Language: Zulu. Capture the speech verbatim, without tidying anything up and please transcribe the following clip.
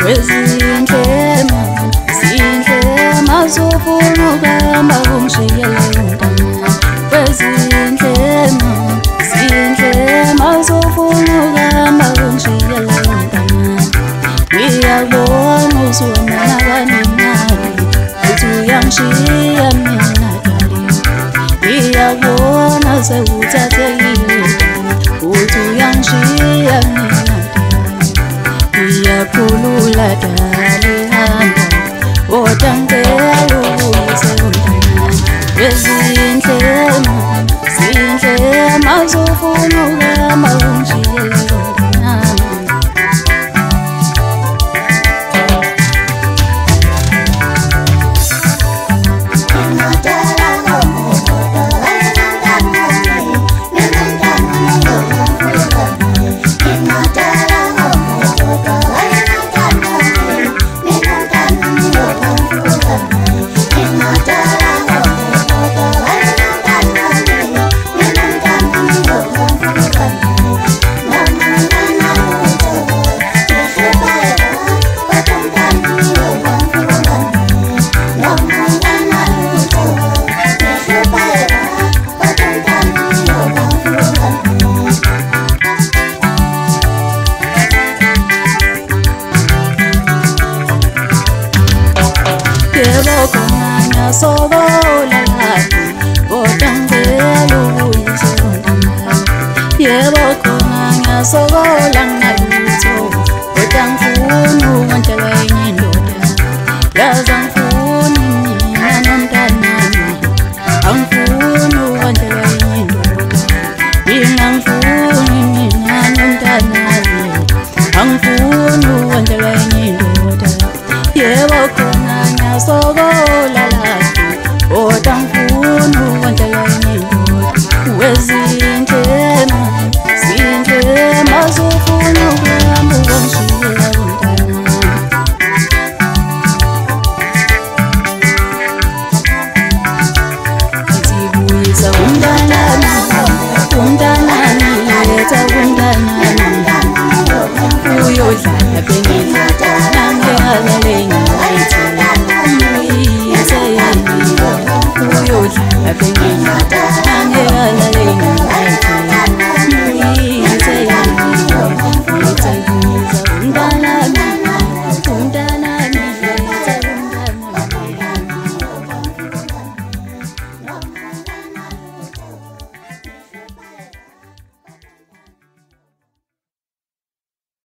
Wezinhlema, zinhlema zofuna ukuhamba ungishiyele umntana. Wezinhlema, zinhlema zofuna ukuhamba ungishiyele umntana. Ngiyabona uzona nabaningana uthi uyangishiya mina dali. Ngiyabona sewuthathekile uthi uyangishiya mina dali. Ngiyakhulula dali hamba kodwa ngicela ubuyise umntana. Wezinhlema, zinhlema zofuna ukuhamba ungishiyele umntana. Yebo khona ngiyasokola lapho kodwa ngicela ubuyise umntana. Yebo khona ngiyasokola ngingalutho kodwa ngifuna ukwenzelwa enye indoda. Yazi angifuni mina nomntanami, angifuni ukwenzelwa enye indoda. Mina angifuni mina nomntanami, angifuni ukwenzelwa enye indoda. Yebo khona ngiyasokola lapho kodwa ngifuna ukwenzelwa enye indoda. Wezinhlema, zinhlema zofuna ukuhamba ungishiyela umntana. Ngizibuyisa umntanami, umntanami letha umntanami. Uyodlala bengidlala nangehalale ngiyayithela. Uyise yini uyodlala bengidlala nangehalale ngiyayithela.